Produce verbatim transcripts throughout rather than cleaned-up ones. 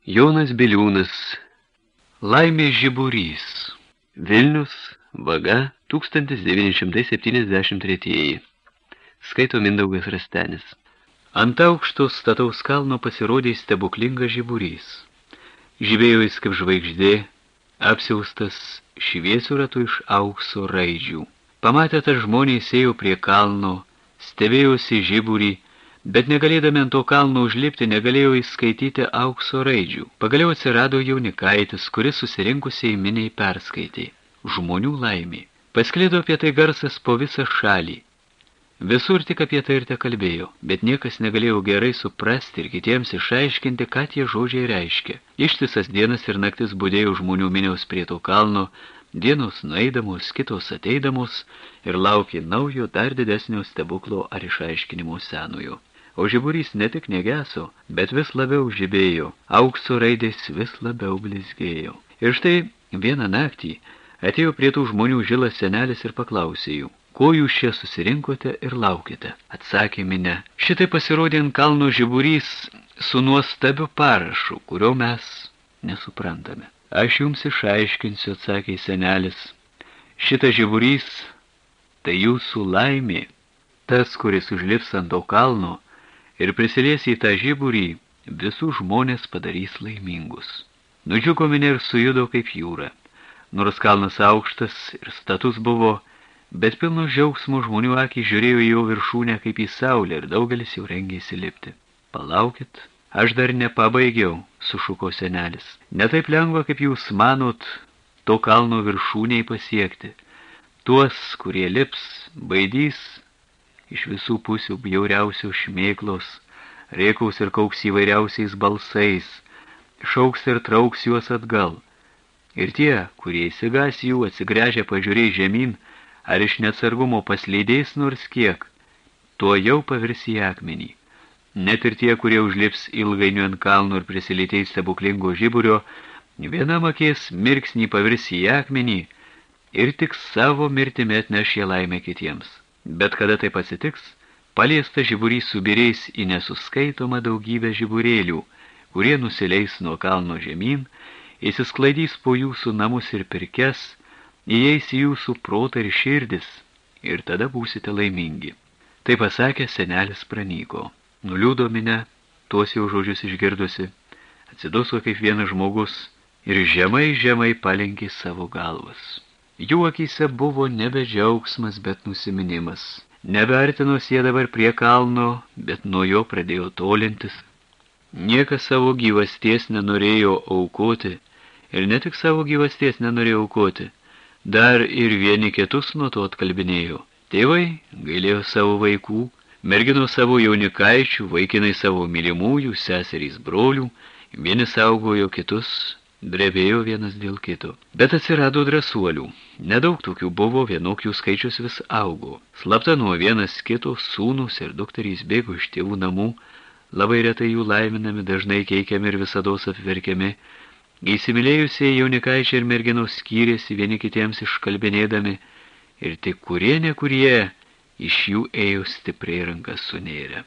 Jonas Biliūnas. Laimės žiburys. Vilnius, Vaga, tūkstantis devyni šimtai septyniasdešimt trečiieji. Skaito Mindaugas Rastenis. Ant aukšto stataus kalno pasirodė stebuklingas žiburys. Žibėjo jis kaip žvaigždė, apsiaustas šviesiu ratu iš aukso raidžių. Pamatę tą žmonės ėjo prie kalno, stebėjosi žiburį, bet negalėdami ant to kalno užlipti, negalėjo įskaityti aukso raidžių. Pagaliau atsirado jaunikaitis, kuris susirinkusiai miniai perskaitė. Žmonių laimė. Pasklido apie tai garsas po visą šalį. Visur tik apie tai ir te kalbėjo, bet niekas negalėjo gerai suprasti ir kitiems išaiškinti, ką tie žodžiai reiškia. Ištisas dienas ir naktis budėjo žmonių miniaus prie to kalno, dienos nueidamos, kitos ateidamos ir laukė naujo dar didesnio stebuklo ar išaiškinimo senojo. O žiburys ne tik negeso, bet vis labiau žibėjo, aukso raidės vis labiau blizgėjo. Ir štai vieną naktį atėjo prie tų žmonių žilas senelis ir paklausė jų, ko jūs čia susirinkote ir laukite. Atsakė minia, šitai pasirodė ant kalno žiburys su nuostabiu parašu, kurio mes nesuprantame. Aš jums išaiškinsiu, atsakė senelis, šitas žiburys tai jūsų laimė. Tas, kuris užlips ant to kalno ir prisilies į tą žiburį, visų žmonės padarys laimingus. Nudžiugo minia ir sujudo kaip jūra. Nors kalnas aukštas ir status buvo, bet pilno džiaugsmo žmonių akį žiūrėjo į jo viršūnę kaip į saulę ir daugelis jau rengėsi lipti. Palaukit, aš dar nepabaigiau, sušuko senelis. Ne taip lengva, kaip jūs manot, to kalno viršūniai pasiekti. Tuos, kurie lips, baidys iš visų pusių bjauriausios šmėklos, rėkaus ir kauks įvairiausiais balsais, šauks ir trauks juos atgal. Ir tie, kurie įsigas jų, atsigręžę pažiūrės žemyn, ar iš neatsargumo paslydės nors kiek, tuo jau pavirs į akmenį. Net ir tie, kurie užlips ilgainiui ant kalno ir prisilietės stebuklingo žiburio, vienam akės mirksnį pavirs į akmenį ir tik savo mirtimi atneš jie laimę kitiems. Bet kada taip atsitiks, paliestas žiburys subirės į nesuskaitomą daugybę žiburėlių, kurie nusileis nuo kalno žemyn, įsisklaidys po jūsų namus ir pirkes, įeis į jūsų protą ir širdis, ir tada būsite laimingi. Tai pasakė senelis pranyko. Nuliūdo minia, tuos jau žodžius išgirdusi, atsiduso kaip vienas žmogus ir žemai žemai palenkė savo galvas. Jų akyse buvo nebe džiaugsmas, bet nusiminimas. Nebeartinos jie dabar prie kalno, bet nuo jo pradėjo tolintis. Niekas savo gyvasties nenorėjo aukoti, ir ne tik savo gyvasties nenorėjo aukoti, dar ir vieni kitus nuo to atkalbinėjo. Tėvai gailėjo savo vaikų, merginos savo jaunikaičių, vaikinai savo mylimųjų, seserys brolių, vieni saugojo kitus, drebėjo vienas dėl kito. Bet atsirado drąsuolių. Nedaug tokių buvo, vienokių skaičius vis augo. Slapta nuo vienas kito sūnus ir dukterys bėgo iš tėvų namų, labai retai jų laiminami, dažnai keikiami ir visados apverkiami. Įsimylėjusieji jaunikaičiai ir merginos skyrėsi vieni kitiems iškalbinėdami, ir tik kurie nekurie iš jų ėjo stipriai rankas sunėrę.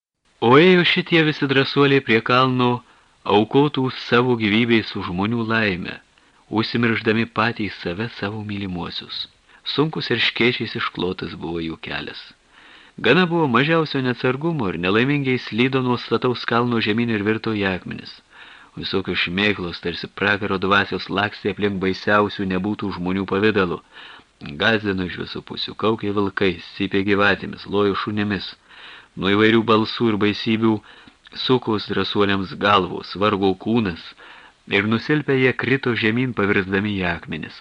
O ėjo šitie visi drąsuoliai prie kalno, aukotų savo gyvybės už žmonių laimę, užsimiršdami patys save savo mylimuosius. Sunkus ir škėčiais išklotas buvo jų kelias. Gana buvo mažiausio neatsargumo ir nelaimingai slydo nuo stataus kalno žemyn ir virto į akmenis. Visokios šmėklos, tarsi pragaro dvasios lakstė aplink baisiausių nebūtų žmonių pavidalų. Gazdino iš visų pusių, kaukė vilkai, cypė gyvatėmis, lojo šunimis. Nuo įvairių balsų ir baisybių sukos drąsuoliams galvos, vargo kūnas, ir nusilpę jie krito žemyn pavirsdami į akmenis.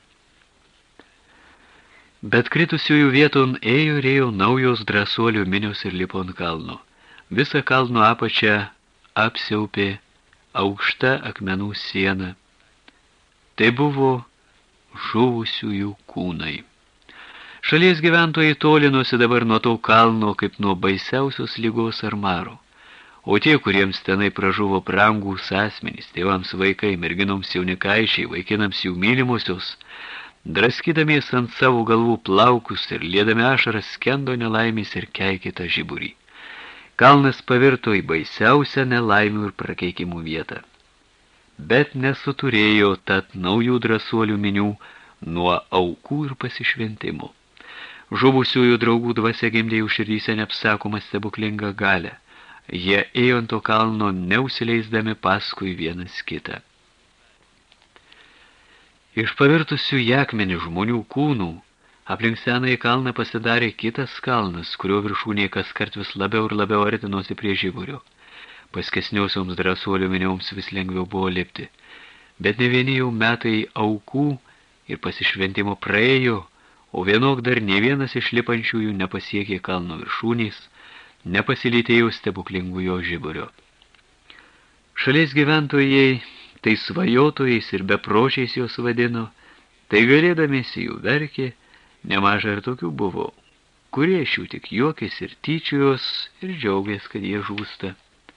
Bet kritusiųjų vieton ėjo ir ėjo naujos drąsuolių minios ir lipo ant kalno. Visą kalno apačią apsiaupė aukšta akmenų siena. Tai buvo žuvusiųjų kūnai. Šalies gyventojai tolinosi dabar nuo to kalno kaip nuo baisiausios ligos ar maro. O tie, kuriems tenai pražuvo brangūs asmenys, tėvams vaikai, merginoms jaunikaičiai, vaikinams jų mylimosios, draskydamiesi ant savo galvų plaukus ir liedami ašaras skendo nelaimės ir keikė tą žiburį. Kalnas pavirto į baisiausią nelaimių ir prakeikimų vietą. bet nesuturėjo tad naujų drąsuolių minių nuo aukų ir pasišventimų. Žuvusiųjų draugų dvasia gimdė jų širdyse neapsakomą stebuklingą galę. Jie ėjo ant to kalno, neusileisdami paskui vienas kitą. Iš pavirtusių į akmenį žmonių kūnų aplink senąjį kalną pasidarė kitas kalnas, kurio viršūnėje kaskart vis labiau ir labiau artinosi prie žiburio. Paskesniausioms drąsuolių minioms vis lengviau buvo lipti, bet ne vieni jau metai aukų ir pasišventimo praėjo, o vienok dar ne vienas iš lipančiųjų nepasiekė kalno viršūnės, nepasilytėjo stebuklingų jo žiburio. Šalies gyventojai tai svajotojais ir bepročiais jos vadino, tai galėdamiesi jų verkė, nemaža ir tokių buvo, kurie iš jų tik juokės ir tyčiojos ir džiaugės, kad jie žūsta.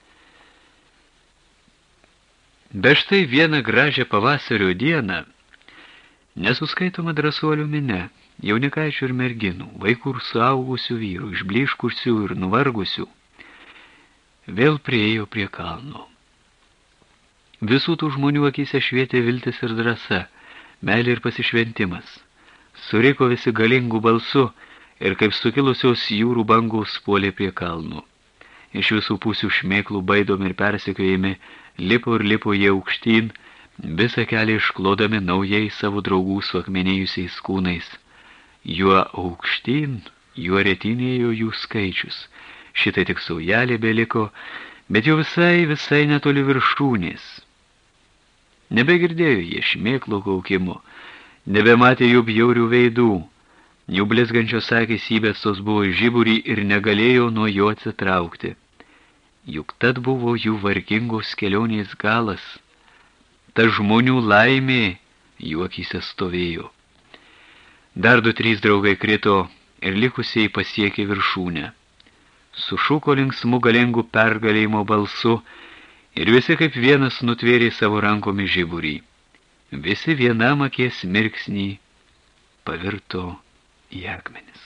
Be štai vieną gražią pavasario dieną nesuskaitoma drąsuolių mine, jaunikaičių ir merginų, vaikų ir suaugusių vyrų, išblyškusių ir nuvargusių, vėl priejo prie kalno. Visų tų žmonių akyse švietė viltis ir drąsa, meilė ir pasišventimas. Suriko visi galingų balsu ir kaip sukilusios jūrų bangos puolė prie kalnų. Iš visų pusių šmėklų baidomi ir persekiojami, lipo ir lipo jie aukštyn, visą kelią išklodami naujai savo draugų su akmenėjusiais kūnais. Juo aukštyn, juo retinėjo jų skaičius. Šitai tik saujelė beliko, bet jau visai, visai netoli viršūnės. Nebegirdėjo jie šmėklų kaukimo, nebematė jų bjaurių veidų, jų blizgančios akys įbestos buvo žiburį ir negalėjo nuo jo atsitraukti. Juk tad buvo jų vargingos kelionės galas, ta žmonių laimė jų akyse stovėjo. Dar du trys draugai krito ir likusiai pasiekė viršūnę. Sušuko linksmų galingų pergalėjimo balsu ir visi kaip vienas nutvėrė savo rankomis žiburį. Visi vienam akies mirksnį pavirto į akmenis.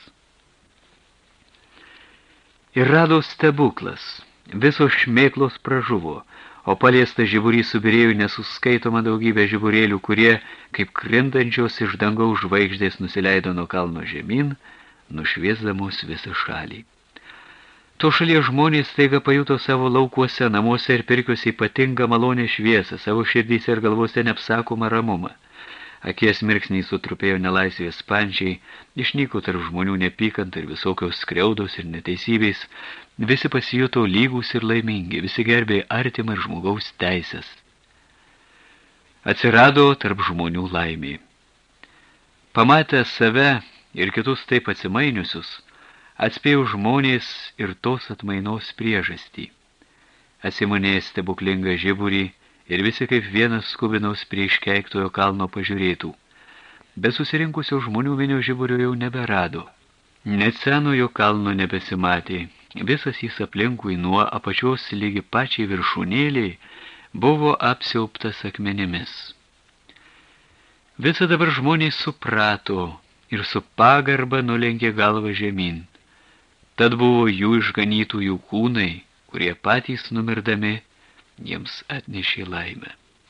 Ir rado stebuklas, visos šmėklos pražuvo, o paliesta žiburį subirėjo nesuskaitoma daugybė žiburėlių, kurie, kaip krintančios iš dangaus žvaigždės, nusileido nuo kalno žemyn, nušviesdamos visą šalį. To šalies žmonės staiga pajuto savo laukuose, namuose ir pirkiuose ypatingą malonę šviesą, savo širdyse ir galvose neapsakomą ramumą. Akies mirksniai sutrupėjo nelaisvės pančiai, išnyko tarp žmonių nepykant ir visokios skriaudos ir neteisybės, visi pasijuto lygūs ir laimingi, visi gerbė artimą ir žmogaus teisės. Atsirado tarp žmonių laimė. Pamatę save ir kitus taip atsimainiusius, atspėjo žmonės ir tos atmainos priežastį. Atsimonė stebuklingą žiburį ir visi kaip vienas skubinaus prie iškeiktojo kalno pažiūrėtų. Be susirinkusio žmonių minio žiburio jau neberado. Net senojo kalno nebesimatė. Visas jis aplinkui nuo apačios lygi pačiai viršūnėliai buvo apsiauptas akmenimis. Visą dabar žmonės suprato ir su pagarba nulenkė galvą žemyn. Tad buvo jų išganytųjų kūnai, kurie patys numirdami jiems atnešė laimę.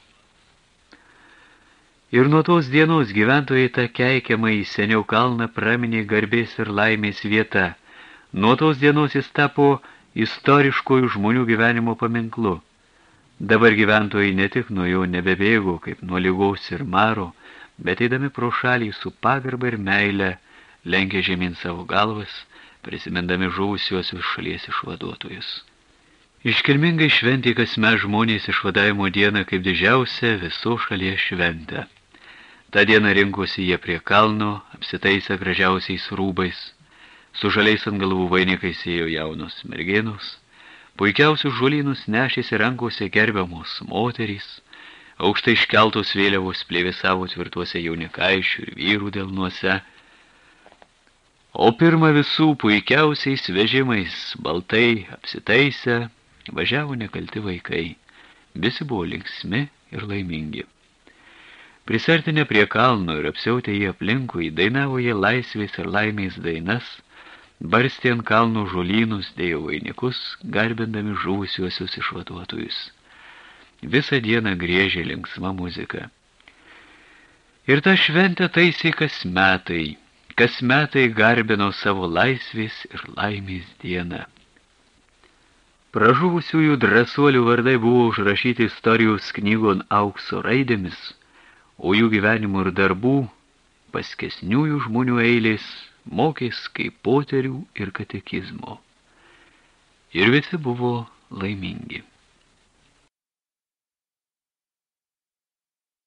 Ir nuo tos dienos gyventojai tą keikiamą į seniau kalną praminė garbės ir laimės vieta. Nuo tos dienos jis tapo istoriškojų žmonių gyvenimo paminklu. Dabar gyventojai ne tik nuo jo nebebėgo, kaip nuo ligos ir maro, bet eidami pro šalį su pagarba ir meile lenkė žemyn savo galvas, prisimindami žuvusiuosius šalies išvaduotojus. Iškilmingai šventė kasmet žmonės išvadavimo dieną kaip didžiausia viso šalies šventę. Ta diena rinkosi jie prie kalno, apsitaisę gražiausiais rūbais, su žaliais ant galvų vainikais ėjo jaunos merginos, puikiausius žolynus nešėsi rankose gerbiamos moterys, aukštai iškeltos vėliavos plėvėsavo tvirtuose jaunikaičių ir vyrų delnuose, o pirma visų puikiausiais vežimais, baltai apsitaisę, važiavo nekalti vaikai. Visi buvo linksmi ir laimingi. Prisartinę prie kalno ir apsiautę jį aplinkui, dainavo jie laisvės ir laimės dainas, barstė ant kalno žolynus, dėjo vainikus, garbindami žuvusiuosius išvaduotojus. Visą dieną griežė linksma muzika. Ir tą šventę taisė kas metai, kas metai garbino savo laisvės ir laimės dieną. Pražuvusiųjų drąsuolių vardai buvo užrašyti istorijos knygon aukso raidėmis, o jų gyvenimų ir darbų paskesniųjų žmonių eilės mokės kaip poterių ir katekizmo. Ir visi buvo laimingi.